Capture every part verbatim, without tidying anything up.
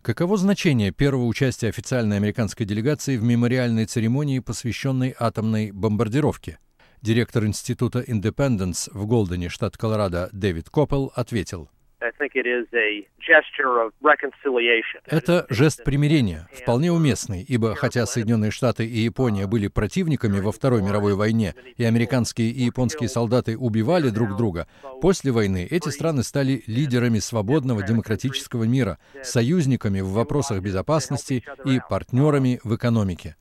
Каково значение первого участия официальной американской делегации в мемориальной церемонии, посвященной атомной бомбардировке? Директор Института Индепенденс в Голдене, штат Колорадо, Дэвид Коппел ответил: это жест примирения, вполне уместный, ибо хотя Соединенные Штаты и Япония были противниками во Второй мировой войне, и американские и японские солдаты убивали друг друга, после войны эти страны стали лидерами свободного демократического мира, союзниками в вопросах безопасности и партнерами в экономике.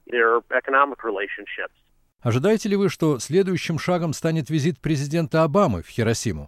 Ожидаете ли вы, что следующим шагом станет визит президента Обамы в Хиросиму?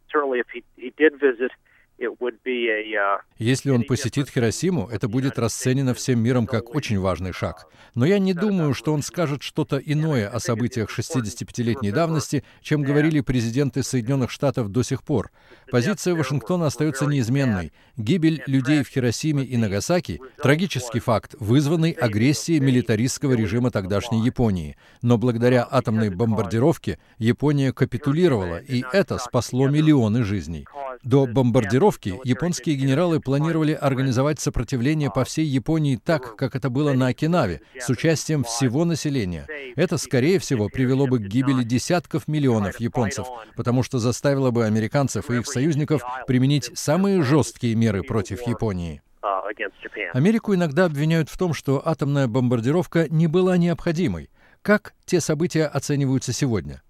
Если он посетит Хиросиму, это будет расценено всем миром как очень важный шаг. Но я не думаю, что он скажет что-то иное о событиях шестидесятипятилетней давности, чем говорили президенты Соединенных Штатов до сих пор. Позиция Вашингтона остается неизменной. Гибель людей в Хиросиме и Нагасаки – трагический факт, вызванный агрессией милитаристского режима тогдашней Японии. Но благодаря атомной бомбардировке Япония капитулировала, и это спасло миллионы жизней. До бомбардировки японские генералы планировали организовать сопротивление по всей Японии так, как это было на Окинаве, с участием всего населения. Это, скорее всего, привело бы к гибели десятков миллионов японцев, потому что заставило бы американцев и их союзников применить самые жесткие меры против Японии. Америку иногда обвиняют в том, что атомная бомбардировка не была необходимой. Как те события оцениваются сегодня?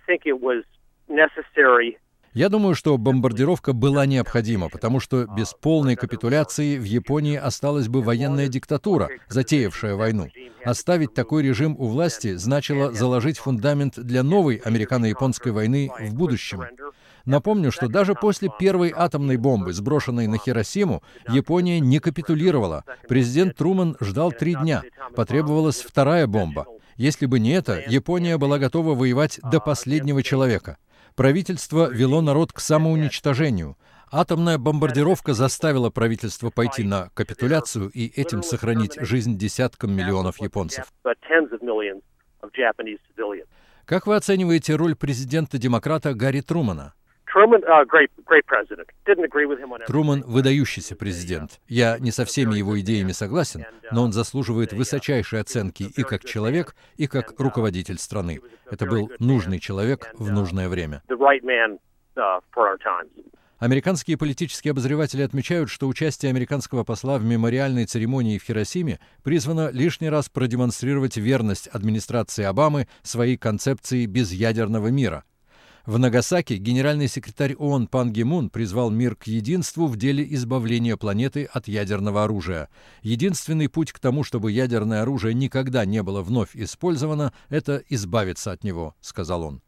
Я думаю, что бомбардировка была необходима, потому что без полной капитуляции в Японии осталась бы военная диктатура, затеявшая войну. Оставить такой режим у власти значило заложить фундамент для новой американо-японской войны в будущем. Напомню, что даже после первой атомной бомбы, сброшенной на Хиросиму, Япония не капитулировала. Президент Трумэн ждал три дня. Потребовалась вторая бомба. Если бы не это, Япония была готова воевать до последнего человека. Правительство вело народ к самоуничтожению. Атомная бомбардировка заставила правительство пойти на капитуляцию и этим сохранить жизнь десяткам миллионов японцев. Как вы оцениваете роль президента-демократа Гарри Трумэна? Трумэн – выдающийся президент. Я не со всеми его идеями согласен, но он заслуживает высочайшей оценки и как человек, и как руководитель страны. Это был нужный человек в нужное время. Американские политические обозреватели отмечают, что участие американского посла в мемориальной церемонии в Хиросиме призвано лишний раз продемонстрировать верность администрации Обамы своей концепции безъядерного мира. В Нагасаки генеральный секретарь ООН Пан Ги Мун призвал мир к единству в деле избавления планеты от ядерного оружия. Единственный путь к тому, чтобы ядерное оружие никогда не было вновь использовано, это избавиться от него, сказал он.